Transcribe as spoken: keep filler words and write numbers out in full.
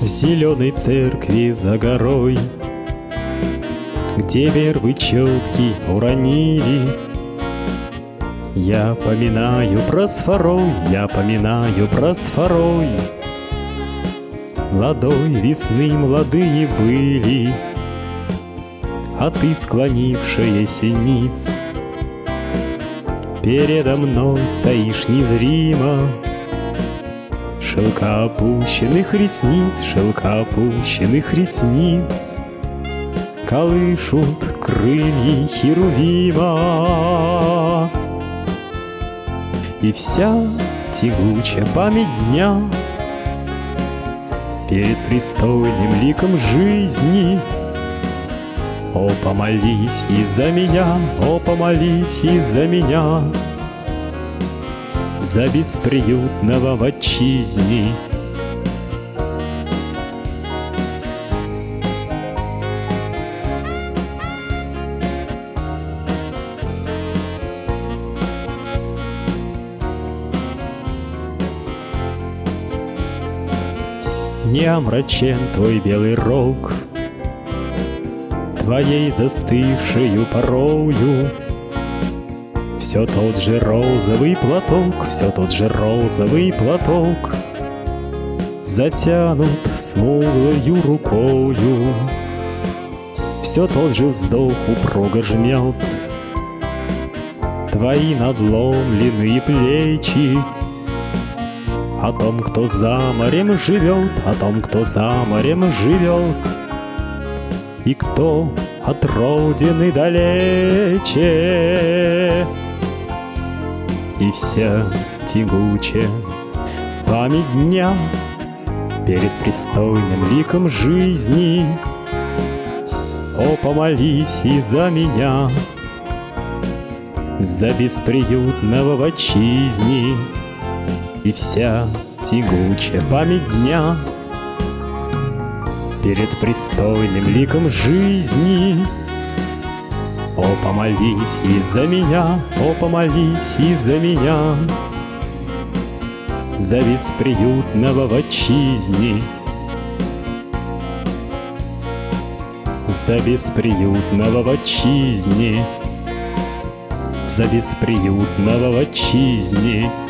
В зеленой церкви за горой, где вербы четки уронили, я поминаю просфорой, я поминаю просфорой. Молодой весны молодые были, а ты, склонившаяся ниц, передо мной стоишь незримо. Шелка опущенных ресниц, шелка опущенных ресниц колышут крылья херувима. И вся тягучая память дня перед престольным ликом жизни. О, помолись из-за меня, о, помолись из-за меня, за бесприютного в отчизне. Не омрачен твой белый рог твоей застывшею порою. Все тот же розовый платок, все тот же розовый платок затянут смуглою рукою. Все тот же вздох упруго жмет твои надломленные плечи. О том, кто за морем живет, о том, кто за морем живет, и кто от родины далече. И вся тягучая память дня перед престольным ликом жизни. О, помолись из-за меня, за бесприютного в отчизне. И вся тягучая память дня перед престольным ликом жизни. О, помолись из-за меня, о, помолись из-за меня, за бесприютного в отчизне, за бесприютного в отчизне, за бесприютного в отчизне.